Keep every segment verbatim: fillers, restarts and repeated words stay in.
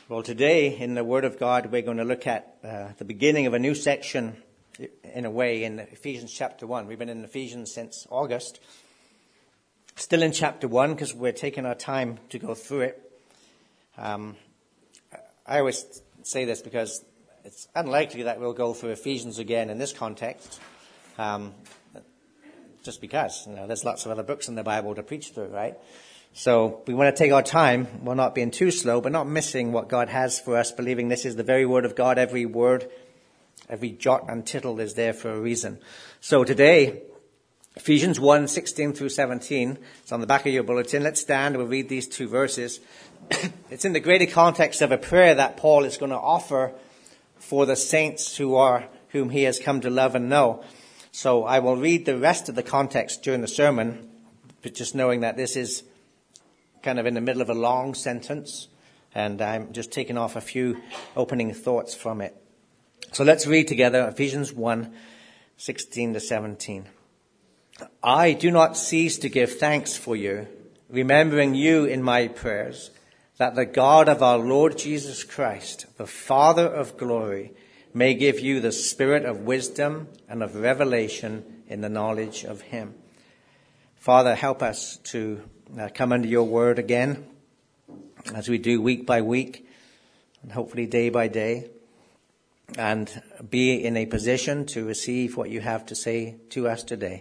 Well, today in the Word of God, we're going to look at uh, the beginning of a new section, in a way, in Ephesians chapter one. We've been in Ephesians since August. Still in chapter one because we're taking our time to go through it. Um, I always say this because it's unlikely that we'll go through Ephesians again in this context. Um, just because, you know, there's lots of other books in the Bible to preach through, right? So we want to take our time. We're not being too slow, but not missing what God has for us, believing this is the very Word of God. Every word, every jot and tittle is there for a reason. So today, Ephesians one, sixteen through seventeen. It's on the back of your bulletin. Let's stand. We'll read these two verses. It's in the greater context of a prayer that Paul is going to offer for the saints who are, whom he has come to love and know. So I will read the rest of the context during the sermon, but just knowing that this is kind of in the middle of a long sentence, and I'm just taking off a few opening thoughts from it. So let's read together Ephesians one, sixteen to seventeen. I do not cease to give thanks for you, remembering you in my prayers, that the God of our Lord Jesus Christ, the Father of glory, may give you the spirit of wisdom and of revelation in the knowledge of him. Father, help us to uh, come under your word again, as we do week by week, and hopefully day by day, and be in a position to receive what you have to say to us today.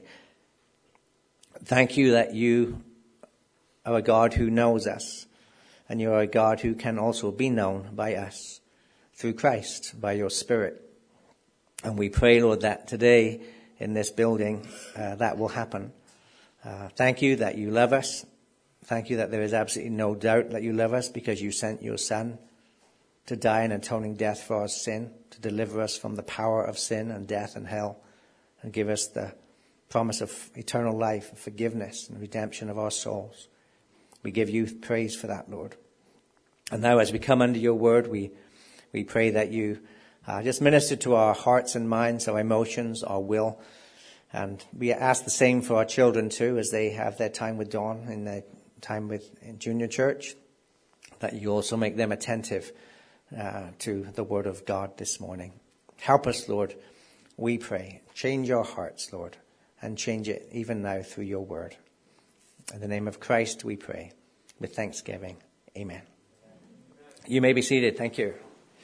Thank you that you are a God who knows us, and you are a God who can also be known by us through Christ, by your Spirit. And we pray, Lord, that today in this building uh, that will happen. Uh, thank you that you love us. Thank you that there is absolutely no doubt that you love us, because you sent your Son to die an atoning death for our sin, to deliver us from the power of sin and death and hell, and give us the promise of eternal life, forgiveness and redemption of our souls. We give you praise for that, Lord. And now as we come under your word, we, we pray that you uh, just minister to our hearts and minds, our emotions, our will. And we ask the same for our children too, as they have their time with Dawn in their time with in junior church, that you also make them attentive uh, to the word of God this morning. Help us, Lord, we pray. Change our hearts, Lord, and change it even now through your word. In the name of Christ we pray with thanksgiving. Amen. You may be seated. Thank you.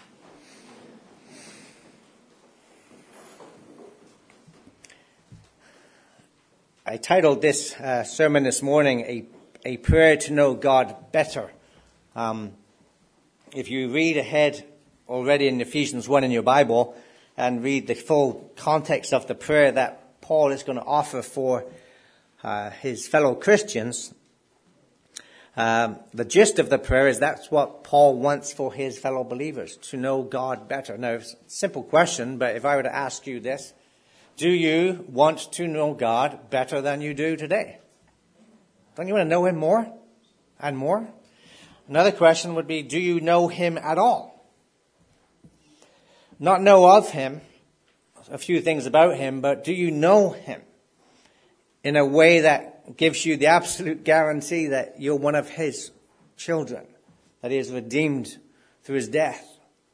I titled this uh, sermon this morning, a, a Prayer to Know God Better. Um, if you read ahead already in Ephesians one in your Bible and read the full context of the prayer that Paul is going to offer for uh, his fellow Christians, um, the gist of the prayer is that's what Paul wants for his fellow believers, to know God better. Now, it's a simple question, but if I were to ask you this, do you want to know God better than you do today? Don't you want to know him more and more? Another question would be, do you know him at all? Not know of him, a few things about him, but do you know him in a way that gives you the absolute guarantee that you're one of his children, that he is redeemed through his death,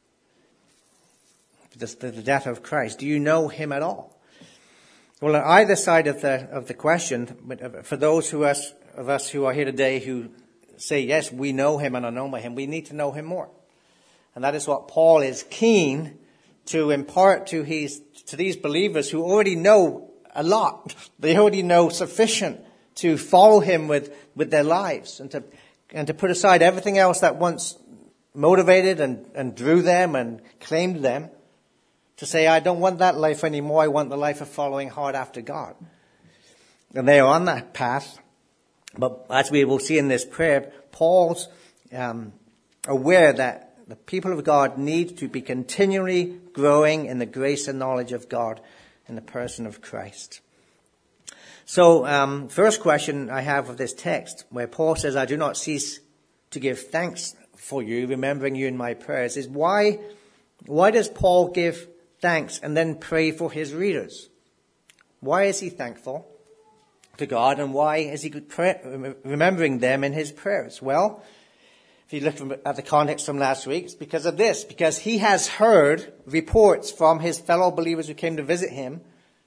the death of Christ? Do you know him at all? Well, on either side of the of the question, for those who us, of us who are here today who say, yes, we know him and are known by him, we need to know him more. And that is what Paul is keen to impart to his to these believers who already know a lot. They already know sufficient to follow him with, with their lives, and to and to put aside everything else that once motivated and, and drew them and claimed them. To say, I don't want that life anymore. I want the life of following hard after God. And they are on that path. But as we will see in this prayer, Paul's um, aware that the people of God need to be continually growing in the grace and knowledge of God in the person of Christ. So, um, first question I have of this text, where Paul says, I do not cease to give thanks for you, remembering you in my prayers, is why, why does Paul give thanks and then pray for his readers? Why is he thankful to God, and why is he remembering them in his prayers? Well, if you look at the context from last week, it's because of this. Because he has heard reports from his fellow believers who came to visit him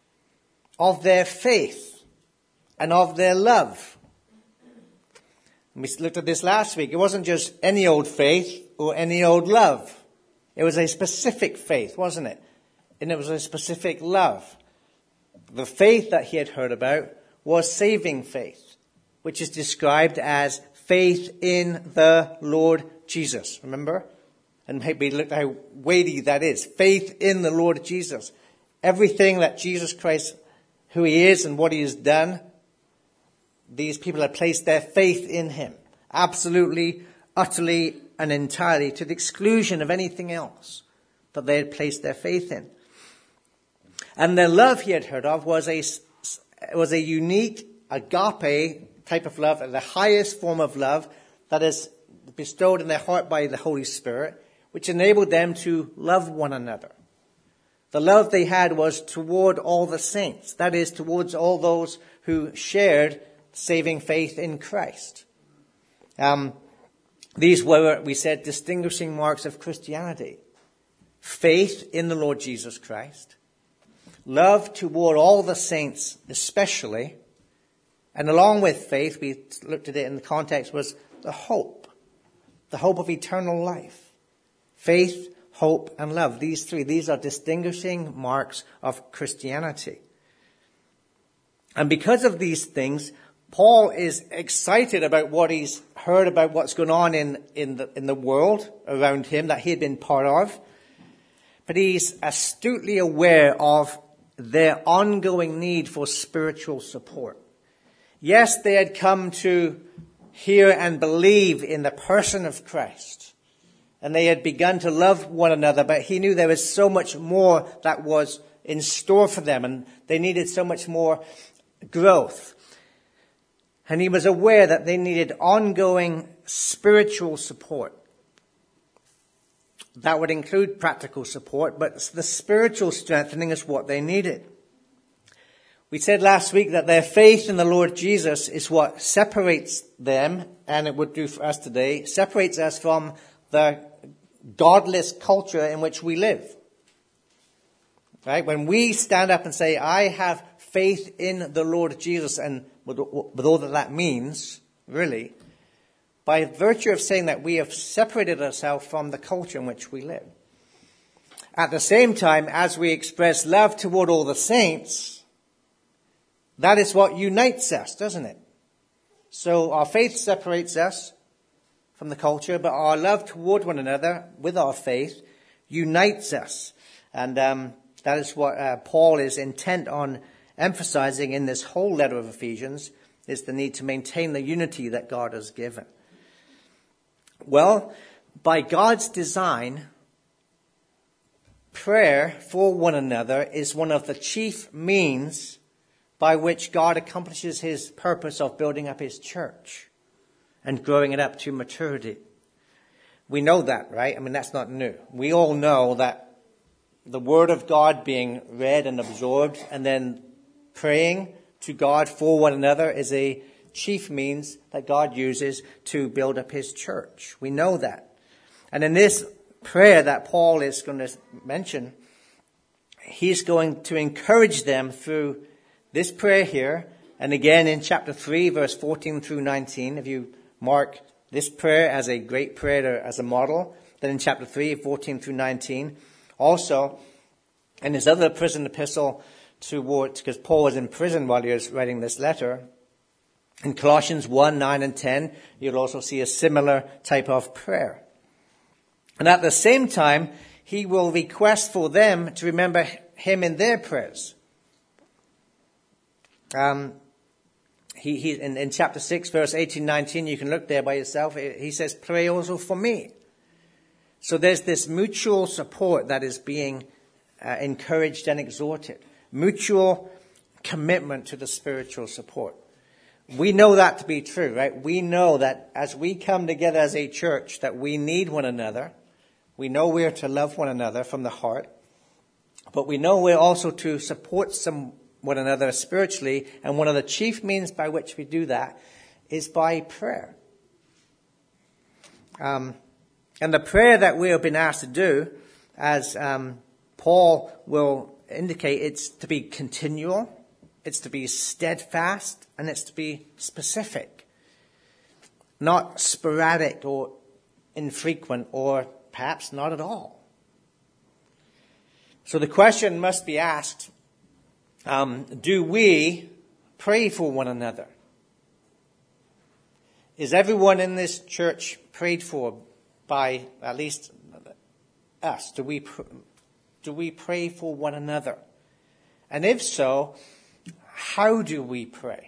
of their faith and of their love. We looked at this last week. It wasn't just any old faith or any old love. It was a specific faith, wasn't it? And it was a specific love. The faith that he had heard about was saving faith, which is described as faith in the Lord Jesus. Remember? And maybe look how weighty that is. Faith in the Lord Jesus. Everything that Jesus Christ, who he is and what he has done, these people had placed their faith in him. Absolutely, utterly, and entirely, to the exclusion of anything else that they had placed their faith in. And the love he had heard of was a, was a unique agape type of love, the highest form of love that is bestowed in their heart by the Holy Spirit, which enabled them to love one another. The love they had was toward all the saints, that is, towards all those who shared saving faith in Christ. Um, these were, we said, distinguishing marks of Christianity. Faith in the Lord Jesus Christ. Love toward all the saints especially. And along with faith, we looked at it in the context, was the hope. The hope of eternal life. Faith, hope, and love. These three, these are distinguishing marks of Christianity. And because of these things, Paul is excited about what he's heard about what's going on in, in the, in the world around him that he had been part of. But he's astutely aware of their ongoing need for spiritual support. Yes, they had come to hear and believe in the person of Christ. And they had begun to love one another, but he knew there was so much more that was in store for them, and they needed so much more growth. And he was aware that they needed ongoing spiritual support. That would include practical support, but the spiritual strengthening is what they needed. We said last week that their faith in the Lord Jesus is what separates them, and it would do for us today, separates us from the godless culture in which we live. Right? When we stand up and say, I have faith in the Lord Jesus, and with, with all that that means, really, by virtue of saying that, we have separated ourselves from the culture in which we live. At the same time, as we express love toward all the saints, that is what unites us, doesn't it? So our faith separates us from the culture, but our love toward one another with our faith unites us. And um, that is what uh, Paul is intent on emphasizing in this whole letter of Ephesians, is the need to maintain the unity that God has given. Well, by God's design, prayer for one another is one of the chief means by which God accomplishes his purpose of building up his church and growing it up to maturity. We know that, right? I mean, that's not new. We all know that the Word of God being read and absorbed and then praying to God for one another is a chief means that God uses to build up his church. We know that. And in this prayer that Paul is going to mention, he's going to encourage them through this prayer here, and again in chapter three, verse fourteen through nineteen. If you mark this prayer as a great prayer, as a model, then in chapter three, fourteen through nineteen. Also, in his other prison epistle towards, because Paul was in prison while he was writing this letter, in Colossians one, nine and ten, you'll also see a similar type of prayer. And at the same time, he will request for them to remember him in their prayers. Um, he, he in, in chapter six, verse eighteen, nineteen, you can look there by yourself. He says, pray also for me. So there's this mutual support that is being uh, encouraged and exhorted. Mutual commitment to the spiritual support. We know that to be true, right? We know that as we come together as a church, that we need one another. We know we're to love one another from the heart. But we know we're also to support some one another spiritually. And one of the chief means by which we do that is by prayer. Um, and the prayer that we have been asked to do, as um, Paul will indicate, it's to be continual, it's to be steadfast, and it's to be specific. Not sporadic or infrequent or perhaps not at all. So the question must be asked, um, do we pray for one another? Is everyone in this church prayed for by at least us? Do we, pr- do we pray for one another? And if so, how do we pray?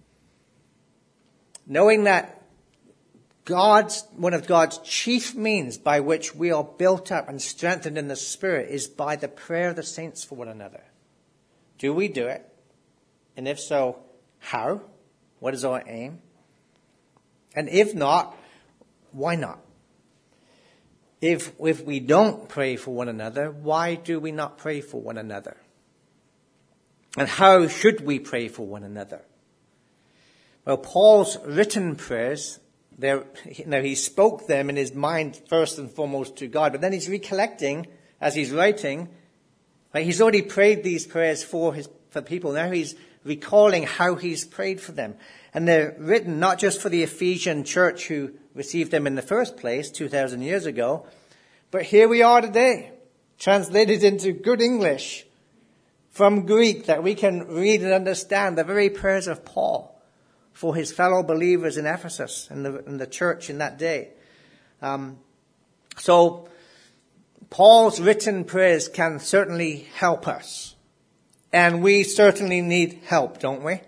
Knowing that God's, one of God's chief means by which we are built up and strengthened in the Spirit is by the prayer of the saints for one another. Do we do it? And if so, how? What is our aim? And if not, why not? If, if we don't pray for one another, why do we not pray for one another? And how should we pray for one another? Well, Paul's written prayers, There, now he spoke them in his mind first and foremost to God, but then he's recollecting as he's writing. Right? He's already prayed these prayers for his for people. Now he's recalling how he's prayed for them, and they're written not just for the Ephesian church who received them in the first place two thousand years ago, but here we are today, translated into good English from Greek that we can read and understand the very prayers of Paul for his fellow believers in Ephesus and the, in the church in that day. Um, so Paul's written prayers can certainly help us. And we certainly need help, don't we?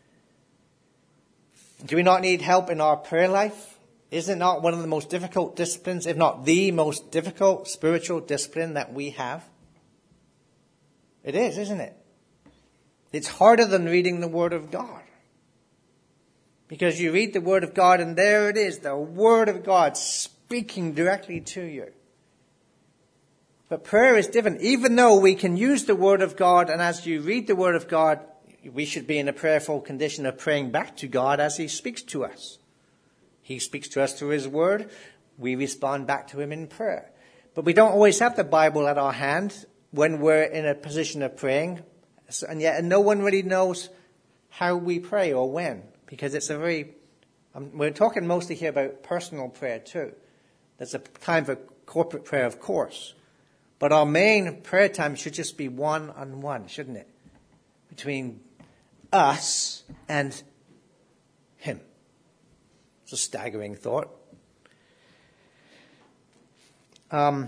Do we not need help in our prayer life? Is it not one of the most difficult disciplines, if not the most difficult spiritual discipline that we have? It is, isn't it? It's harder than reading the Word of God. Because you read the Word of God and there it is, the Word of God speaking directly to you. But prayer is different. Even though we can use the Word of God, and as you read the Word of God, we should be in a prayerful condition of praying back to God as He speaks to us. He speaks to us through His Word. We respond back to Him in prayer. But we don't always have the Bible at our hand when we're in a position of praying. And yet no one really knows how we pray or when. Because it's a very, um, we're talking mostly here about personal prayer too. There's a time for corporate prayer, of course. But our main prayer time should just be one-on-one, shouldn't it? Between us and Him. It's a staggering thought. Um,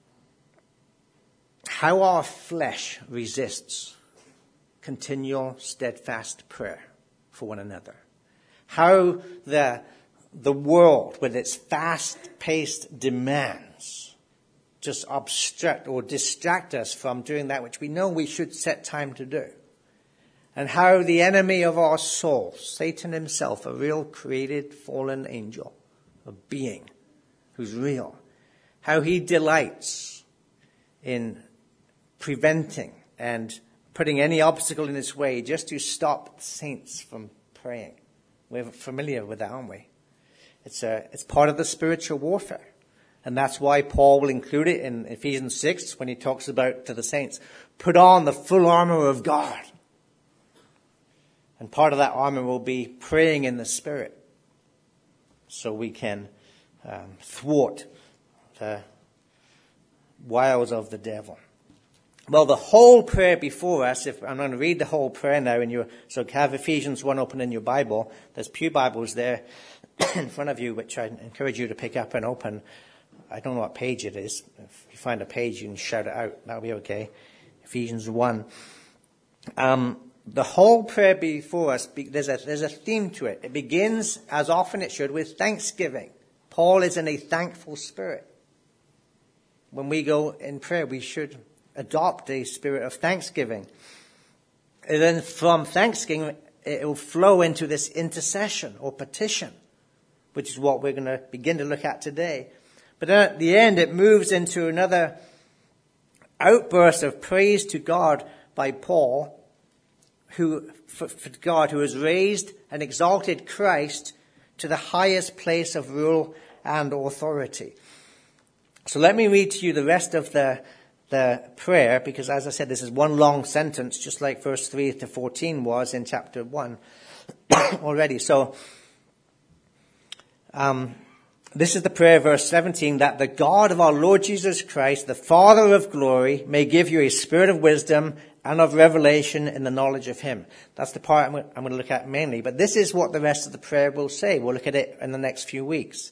how our flesh resists continual, steadfast prayer for one another. How the, the world, with its fast-paced demands, just obstruct or distract us from doing that which we know we should set time to do. And how the enemy of our soul, Satan himself, a real created fallen angel, a being who's real, how he delights in preventing and putting any obstacle in its way just to stop saints from praying. We're familiar with that, aren't we? It's a, it's part of the spiritual warfare. And that's why Paul will include it in Ephesians six when he talks about to the saints, put on the full armor of God. And part of that armor will be praying in the Spirit so we can um, thwart the wiles of the devil. Well, the whole prayer before us, if I'm going to read the whole prayer now in your, so have Ephesians one open in your Bible. There's pew Bibles there in front of you, which I encourage you to pick up and open. I don't know what page it is. If you find a page, you can shout it out. That'll be okay. Ephesians one. Um, the whole prayer before us, there's a, there's a theme to it. It begins, as often it should, with thanksgiving. Paul is in a thankful spirit. When we go in prayer, we should adopt a spirit of thanksgiving. And then from thanksgiving, it will flow into this intercession or petition, which is what we're going to begin to look at today. But then at the end, it moves into another outburst of praise to God by Paul, who, for, for God, who has raised and exalted Christ to the highest place of rule and authority. So let me read to you the rest of the, the prayer, because as I said, this is one long sentence, just like verse three to fourteen was in chapter one already. So, um, this is the prayer, verse seventeen, that the God of our Lord Jesus Christ, the Father of glory, may give you a spirit of wisdom and of revelation in the knowledge of him. That's the part I'm going to look at mainly. But this is what the rest of the prayer will say. We'll look at it in the next few weeks.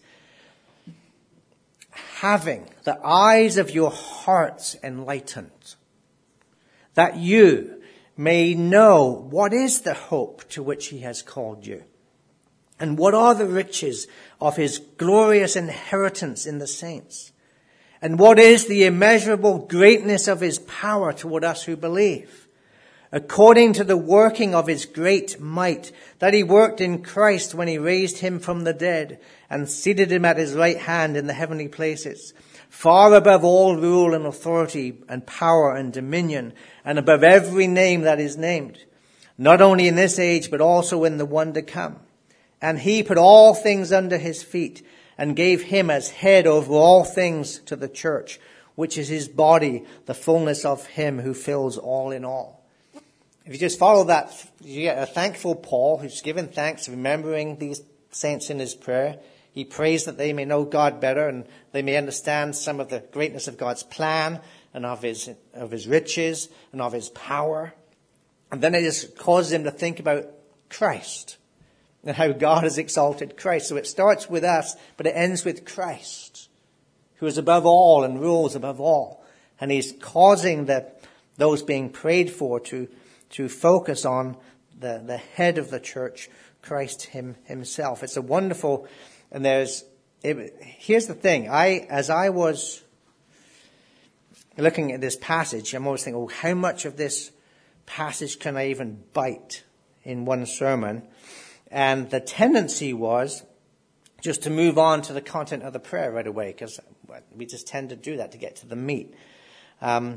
Having the eyes of your hearts enlightened, that you may know what is the hope to which he has called you, and what are the riches of his glorious inheritance in the saints, and what is the immeasurable greatness of his power toward us who believe, according to the working of his great might, that he worked in Christ when he raised him from the dead and seated him at his right hand in the heavenly places, far above all rule and authority and power and dominion, and above every name that is named, not only in this age, but also in the one to come. And he put all things under his feet and gave him as head over all things to the church, which is his body, the fullness of him who fills all in all. If you just follow that, you get a thankful Paul who's given thanks, remembering these saints in his prayer. He prays that they may know God better and they may understand some of the greatness of God's plan and of his, of his riches and of his power. And then it just causes him to think about Christ and how God has exalted Christ. So it starts with us, but it ends with Christ, who is above all and rules above all. And he's causing the, those being prayed for to, to focus on the, the head of the church, Christ him, himself. It's a wonderful, and there's, it, here's the thing. I, as I was looking at this passage, I'm always thinking, oh, how much of this passage can I even bite in one sermon? And the tendency was just to move on to the content of the prayer right away, because we just tend to do that to get to the meat. Um,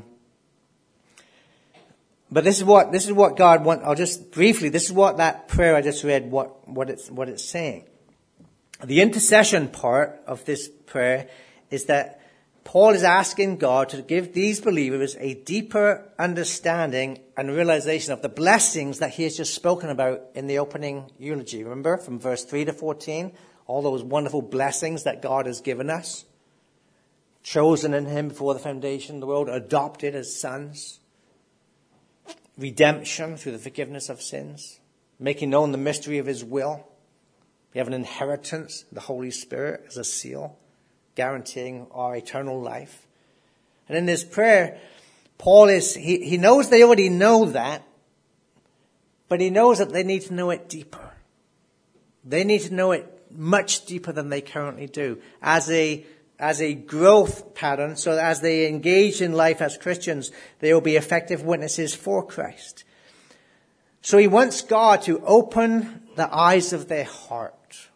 but this is what this is what God wants. I'll just briefly. This is what that prayer I just read. What what it's what it's saying. The intercession part of this prayer is that Paul is asking God to give these believers a deeper understanding and realization of the blessings that he has just spoken about in the opening eulogy. Remember, from verse three to fourteen, all those wonderful blessings that God has given us. Chosen in him before the foundation of the world, adopted as sons. Redemption through the forgiveness of sins. Making known the mystery of his will. We have an inheritance, the Holy Spirit as a seal, guaranteeing our eternal life. And in this prayer, Paul is, he, he knows they already know that, but he knows that they need to know it deeper. They need to know it much deeper than they currently do as a, as a growth pattern. So as they engage in life as Christians, they will be effective witnesses for Christ. So he wants God to open the eyes of their heart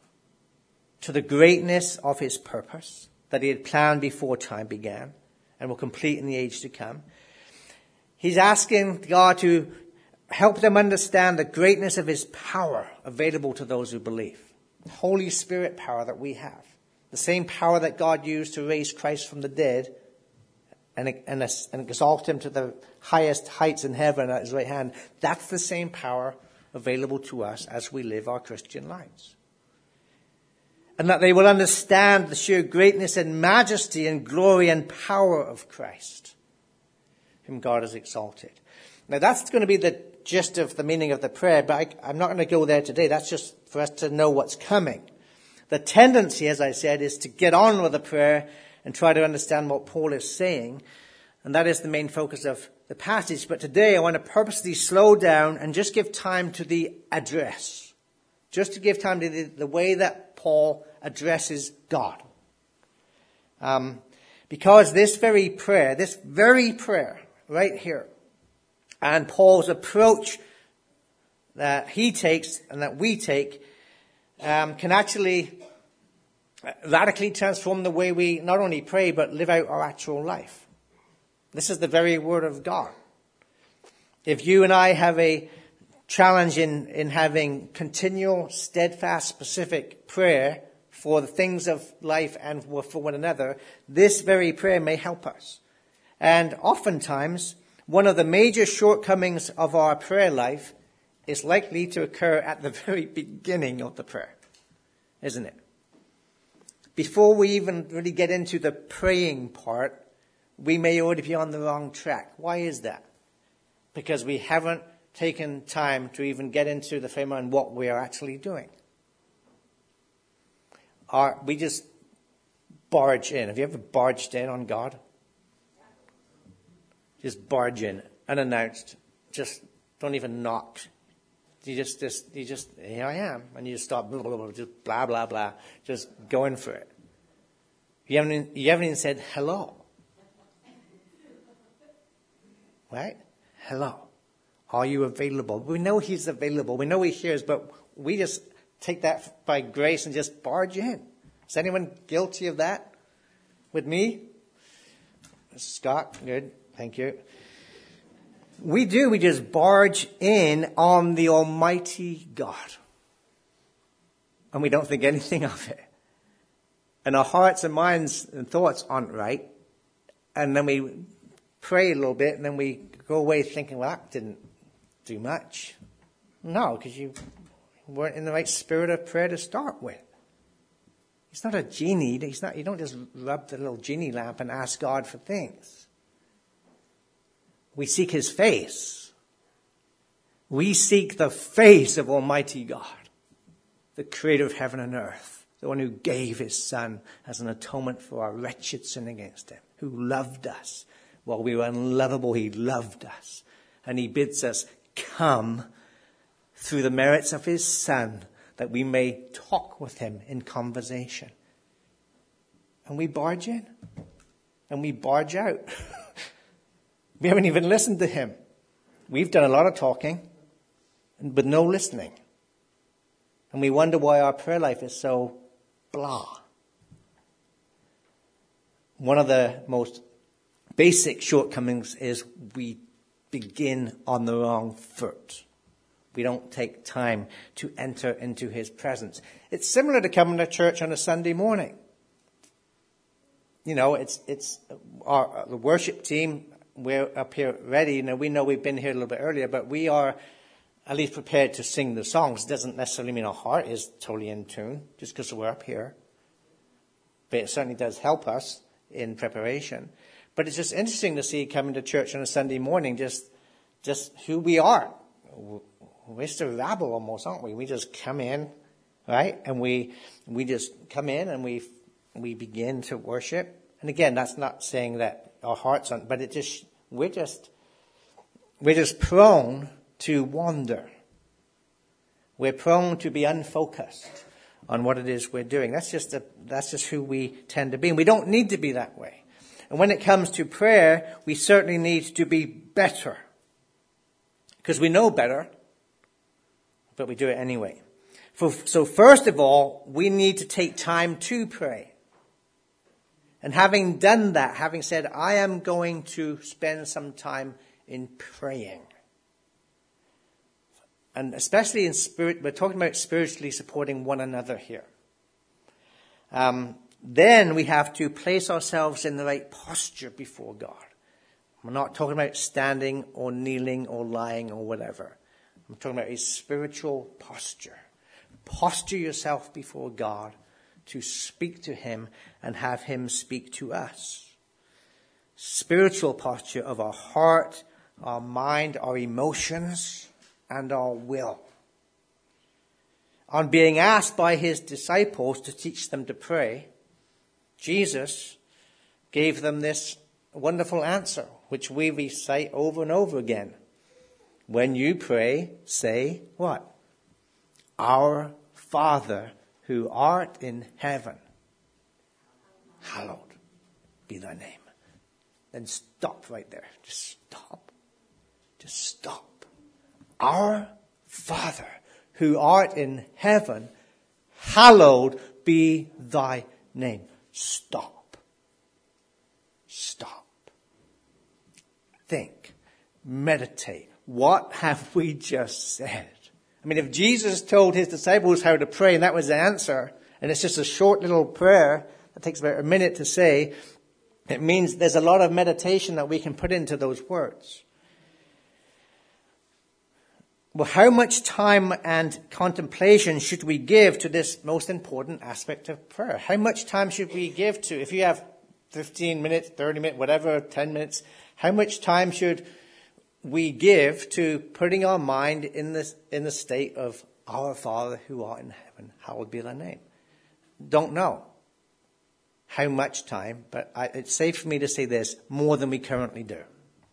to the greatness of his purpose that he had planned before time began and will complete in the age to come. He's asking God to help them understand the greatness of his power available to those who believe. The Holy Spirit power that we have. The same power that God used to raise Christ from the dead and, and, and exalt him to the highest heights in heaven at his right hand. That's the same power available to us as we live our Christian lives. And that they will understand the sheer greatness and majesty and glory and power of Christ, whom God has exalted. Now that's going to be the gist of the meaning of the prayer, but I, I'm not going to go there today. That's just for us to know what's coming. The tendency, as I said, is to get on with the prayer and try to understand what Paul is saying. And that is the main focus of the passage. But today I want to purposely slow down and just give time to the address. Just to give time to the, the way that Paul addresses God. Um, because this very prayer, this very prayer right here, and Paul's approach that he takes and that we take um, can actually radically transform the way we not only pray but live out our actual life. This is the very word of God. If you and I have a challenge in, in having continual, steadfast, specific prayer for the things of life and for one another, this very prayer may help us. And oftentimes, one of the major shortcomings of our prayer life is likely to occur at the very beginning of the prayer, isn't it? Before we even really get into the praying part, we may already be on the wrong track. Why is that? Because we haven't taken time to even get into the frame on what we are actually doing. Our, we just barge in. Have you ever barged in on God? Just barge in, unannounced. Just don't even knock. You just, just, you just, here I am. And you just start, blah, blah, blah, just blah, blah, blah, just going for it. You haven't, you haven't even said hello. Right? Hello. Are you available? We know he's available. We know he hears, but we just take that by grace and just barge in. Is anyone guilty of that? With me? Scott, good. Thank you. We do. We just barge in on the Almighty God. And we don't think anything of it. And our hearts and minds and thoughts aren't right. And then we pray a little bit and then we go away thinking, well, that didn't do much. No, because you weren't in the right spirit of prayer to start with. He's not a genie. He's not, you don't just rub the little genie lamp and ask God for things. We seek his face. We seek the face of Almighty God, the creator of heaven and earth, the one who gave his son as an atonement for our wretched sin against him, who loved us. While we were unlovable, he loved us. And he bids us come through the merits of his son that we may talk with him in conversation. And we barge in. And we barge out. We haven't even listened to him. We've done a lot of talking, but no listening. And we wonder why our prayer life is so blah. One of the most basic shortcomings is we begin on the wrong foot. We don't take time to enter into his presence. It's similar to coming to church on a Sunday morning. You know, it's it's our the worship team. We're up here ready. Now, we know we've been here a little bit earlier, but we are at least prepared to sing the songs. It doesn't necessarily mean our heart is totally in tune just because we're up here. But it certainly does help us in preparation. But it's just interesting to see coming to church on a Sunday morning, just just who we are. We're just a rabble almost, aren't we? We just come in, right? And we we just come in and we we begin to worship. And again, that's not saying that our hearts aren't, but it just we're just we're just prone to wander. We're prone to be unfocused on what it is we're doing. That's just a, that's just who we tend to be, and we don't need to be that way. And when it comes to prayer, we certainly need to be better, because we know better, but we do it anyway. For, so first of all, we need to take time to pray. And having done that, having said, I am going to spend some time in praying. And especially in spirit, we're talking about spiritually supporting one another here. Um, then we have to place ourselves in the right posture before God. We're not talking about standing or kneeling or lying or whatever. I'm talking about a spiritual posture. Posture yourself before God to speak to him and have him speak to us. Spiritual posture of our heart, our mind, our emotions, and our will. On being asked by his disciples to teach them to pray, Jesus gave them this wonderful answer, which we recite over and over again. When you pray, say what? Our Father who art in heaven, hallowed be thy name. Then stop right there. Just stop. Just stop. Our Father who art in heaven, hallowed be thy name. Stop. Stop. Think. Meditate. What have we just said? I mean, if Jesus told his disciples how to pray and that was the answer, and it's just a short little prayer that takes about a minute to say, it means there's a lot of meditation that we can put into those words. Well, how much time and contemplation should we give to this most important aspect of prayer? How much time should we give to, if you have fifteen minutes, thirty minutes, whatever, ten minutes, how much time should we give to putting our mind in this, in the state of our Father who art in heaven, hallowed be thy name? Don't know how much time, but I, it's safe for me to say this, more than we currently do.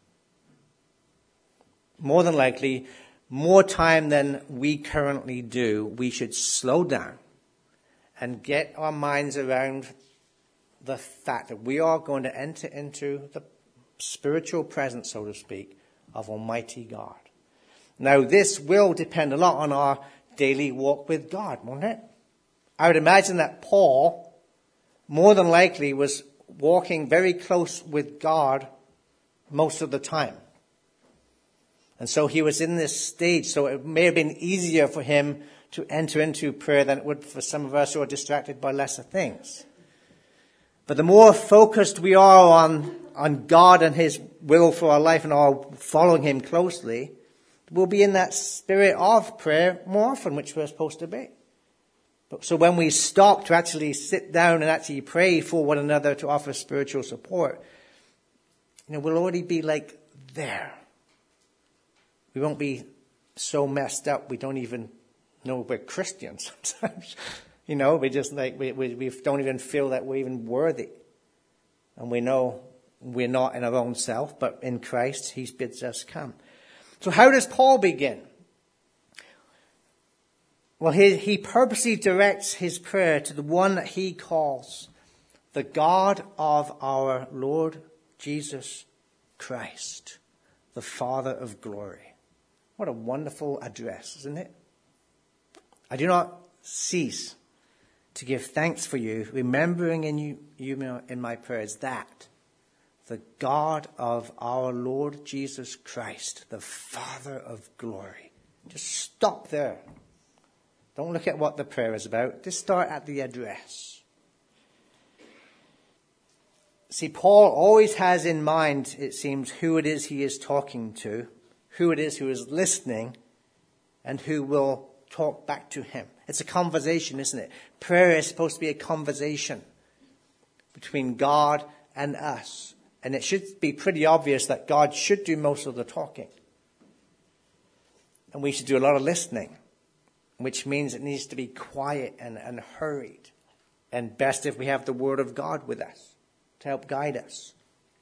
More than likely, more time than we currently do, we should slow down and get our minds around the fact that we are going to enter into the spiritual presence, so to speak, of Almighty God. Now, this will depend a lot on our daily walk with God, won't it? I would imagine that Paul, more than likely, was walking very close with God most of the time. And so he was in this stage, so it may have been easier for him to enter into prayer than it would for some of us who are distracted by lesser things. But the more focused we are on, on God and his will for our life and are following him closely, we'll be in that spirit of prayer more often, which we're supposed to be. But so when we stop to actually sit down and actually pray for one another to offer spiritual support, you know, we'll already be like there. We won't be so messed up we don't even know we're Christians sometimes. You know, we just like, we, we, we don't even feel that we're even worthy. And we know we're not in our own self, but in Christ, he bids us come. So how does Paul begin? Well, he, he purposely directs his prayer to the one that he calls the God of our Lord Jesus Christ, the Father of glory. What a wonderful address, isn't it? I do not cease to give thanks for you, remembering in you, you in my prayers that the God of our Lord Jesus Christ, the Father of glory. Just stop there. Don't look at what the prayer is about. Just start at the address. See, Paul always has in mind, it seems, who it is he is talking to, who it is who is listening, and who will talk back to him. It's a conversation, isn't it? Prayer is supposed to be a conversation between God and us. And it should be pretty obvious that God should do most of the talking. And we should do a lot of listening, which means it needs to be quiet and, and hurried. And best if we have the Word of God with us to help guide us.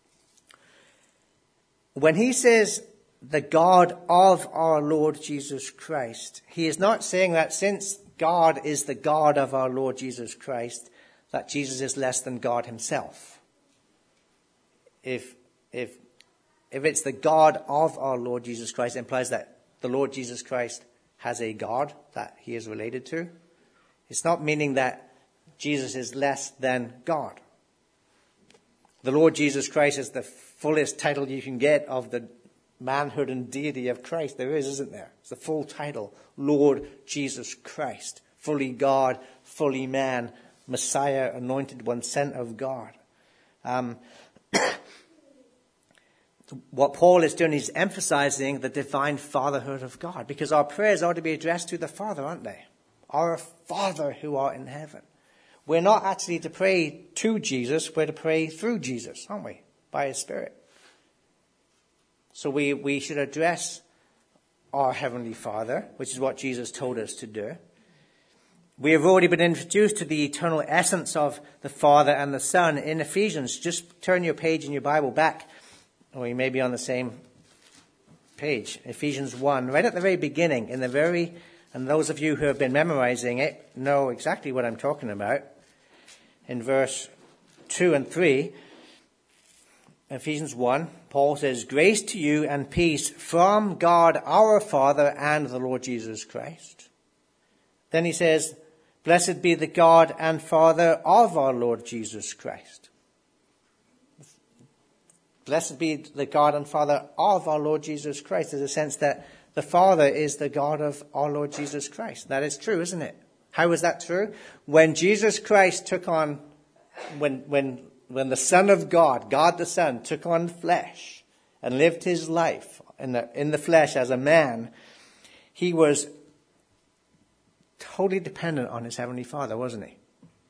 When he says the God of our Lord Jesus Christ, he is not saying that since God is the God of our Lord Jesus Christ, that Jesus is less than God himself. If, if, if it's the God of our Lord Jesus Christ, it implies that the Lord Jesus Christ has a God that he is related to. It's not meaning that Jesus is less than God. The Lord Jesus Christ is the fullest title you can get of the manhood and deity of Christ there is, isn't there? It's the full title, Lord Jesus Christ. Fully God, fully man, Messiah, anointed one, sent of God. Um, what Paul is doing is emphasizing the divine fatherhood of God, because our prayers ought to be addressed to the Father, aren't they? Our Father who art in heaven. We're not actually to pray to Jesus, we're to pray through Jesus, aren't we? By his Spirit. So we, we should address our Heavenly Father, which is what Jesus told us to do. We have already been introduced to the eternal essence of the Father and the Son in Ephesians. Just turn your page in your Bible back, or you may be on the same page. Ephesians one, right at the very beginning, in the very, and those of you who have been memorizing it know exactly what I'm talking about. In verse two and three, Ephesians one, Paul says, "Grace to you and peace from God our Father and the Lord Jesus Christ." Then he says, "Blessed be the God and Father of our Lord Jesus Christ." Blessed be the God and Father of our Lord Jesus Christ. There's a sense that the Father is the God of our Lord Jesus Christ. That is true, isn't it? How was that true? When Jesus Christ took on, when, when, when the Son of God, God the Son, took on flesh and lived his life in the, in the flesh as a man, he was totally dependent on his Heavenly Father, wasn't he?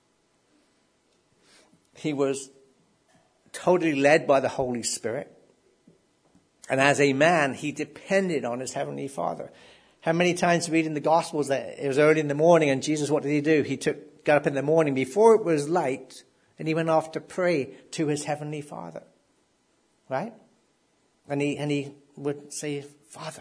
He was totally led by the Holy Spirit. And as a man, he depended on his Heavenly Father. How many times we read in the Gospels that it was early in the morning and Jesus, what did he do? He took, got up in the morning before it was light and he went off to pray to his Heavenly Father. Right? And he, and he would say, Father.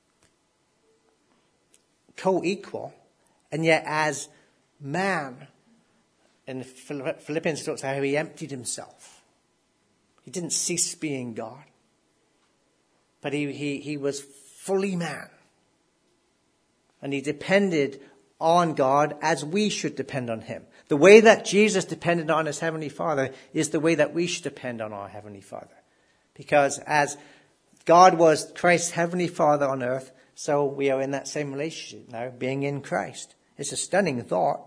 Co-equal. And yet as man, in Philippians it talks about how he emptied himself. He didn't cease being God. But he, he, he was fully man. And he depended on God as we should depend on him. The way that Jesus depended on his Heavenly Father is the way that we should depend on our Heavenly Father. Because as God was Christ's Heavenly Father on earth, so we are in that same relationship now, being in Christ. It's a stunning thought.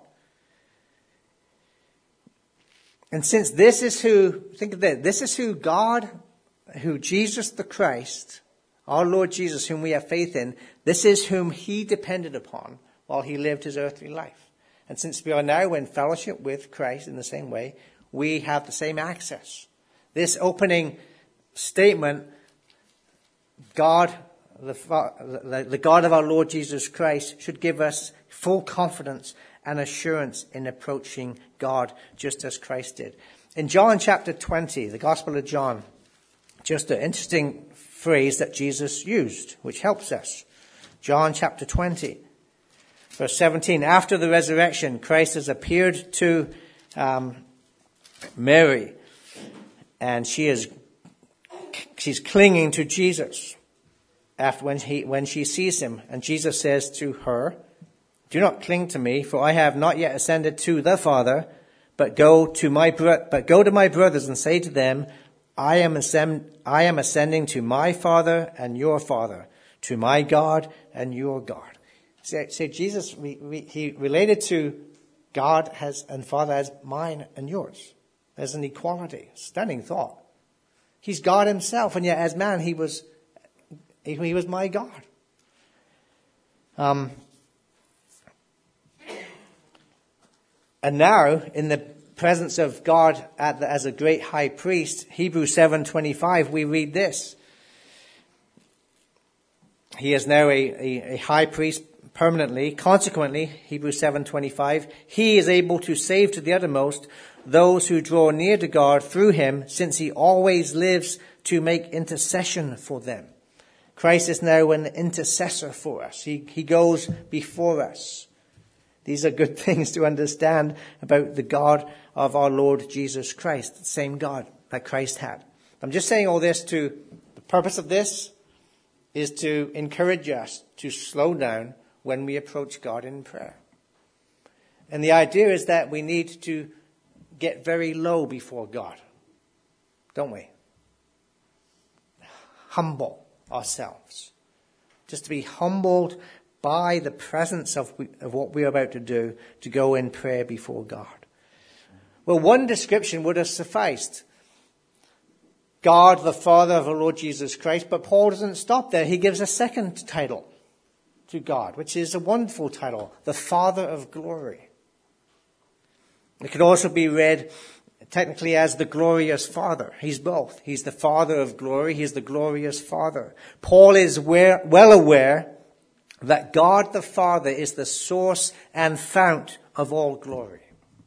And since this is who, think of this, this is who God, who Jesus the Christ, our Lord Jesus, whom we have faith in, this is whom he depended upon while he lived his earthly life. And since we are now in fellowship with Christ in the same way, we have the same access. This opening statement, God, the, the God of our Lord Jesus Christ, should give us full confidence and assurance in approaching God just as Christ did. In John chapter twenty, the Gospel of John, just an interesting phrase that Jesus used, which helps us. John chapter twenty, verse seventeen. After the resurrection, Christ has appeared to um, Mary, and she is she's clinging to Jesus after when he when she sees him, and Jesus says to her, "Do not cling to me, for I have not yet ascended to the Father, but go to my bro- but go to my brothers and say to them, I am ascend- I am ascending to my Father and your Father, to my God and your God." So, so Jesus, we, we, he related to God as and Father as mine and yours. There's an equality. Stunning thought. He's God himself, and yet as man, he was he, he was my God. Um. And now, in the presence of God at the, as a great high priest, Hebrews seven twenty-five, we read this. He is now a, a, a high priest permanently. Consequently, Hebrews seven twenty-five, he is able to save to the uttermost those who draw near to God through him, since he always lives to make intercession for them. Christ is now an intercessor for us. He, he goes before us. These are good things to understand about the God of our Lord Jesus Christ, the same God that Christ had. I'm just saying all this to, the purpose of this is to encourage us to slow down when we approach God in prayer. And the idea is that we need to get very low before God, don't we? Humble ourselves. Just to be humbled by the presence of, of what we're about to do, to go in prayer before God. Well, one description would have sufficed. God, the Father of our Lord Jesus Christ. But Paul doesn't stop there. He gives a second title to God, which is a wonderful title, the Father of Glory. It could also be read technically as the glorious Father. He's both. He's the Father of glory. He's the glorious Father. Paul is well aware that God the Father is the source and fount of all glory.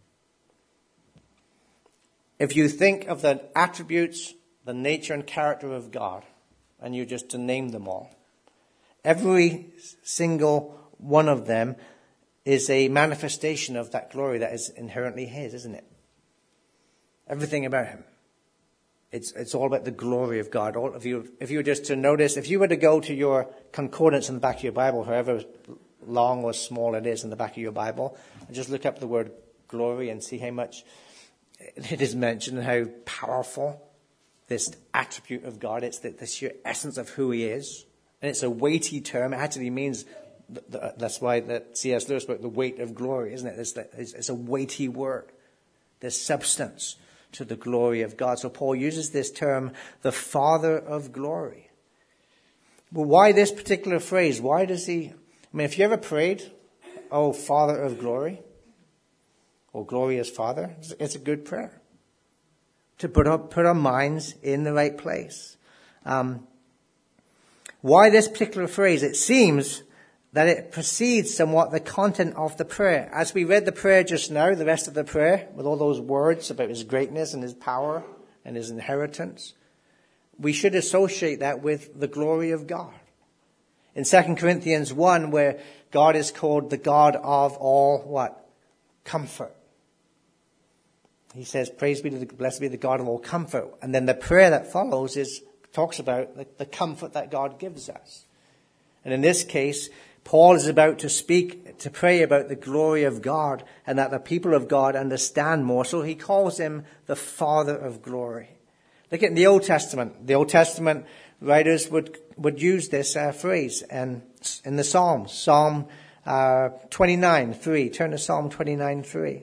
If you think of the attributes, the nature and character of God, and you just to name them all, every single one of them is a manifestation of that glory that is inherently his, isn't it? Everything about him. It's it's all about the glory of God. All of you, if you were just to notice, if you were to go to your concordance in the back of your Bible, however long or small it is in the back of your Bible, and just look up the word glory and see how much it is mentioned and how powerful this attribute of God is, the, the sheer essence of who he is. And it's a weighty term. It actually means the, the, that's why that C S Lewis spoke, the weight of glory, isn't it? It's, the, it's, it's a weighty word. There's substance to the glory of God. So Paul uses this term, the Father of glory. Well, why this particular phrase? Why does he, I mean, if you ever prayed, oh, Father of glory, or glorious Father, it's a good prayer. To put our, put our minds in the right place. Um, why this particular phrase? It seems that it precedes somewhat the content of the prayer. As we read the prayer just now, the rest of the prayer, with all those words about his greatness and his power and his inheritance, we should associate that with the glory of God. In Second Corinthians one, where God is called the God of all, what? Comfort. He says, praise be to the, blessed be the God of all comfort. And then the prayer that follows is, talks about the, the comfort that God gives us. And in this case, Paul is about to speak, to pray about the glory of God and that the people of God understand more. So he calls him the Father of glory. Look at the Old Testament. The Old Testament writers would, would use this uh, phrase and in the Psalms. Psalm uh, twenty-nine three. Turn to Psalm twenty-nine three.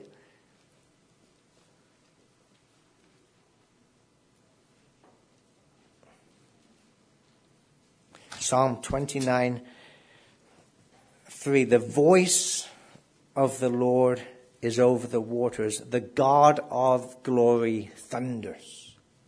Psalm twenty-nine three. The voice of the Lord is over the waters. The God of glory thunders.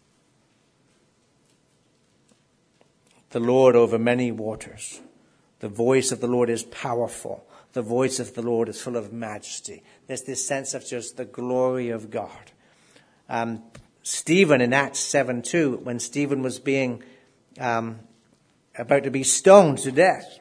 The Lord over many waters. The voice of the Lord is powerful. The voice of the Lord is full of majesty. There's this sense of just the glory of God. Um, Stephen in Acts seven two, when Stephen was being um, about to be stoned to death,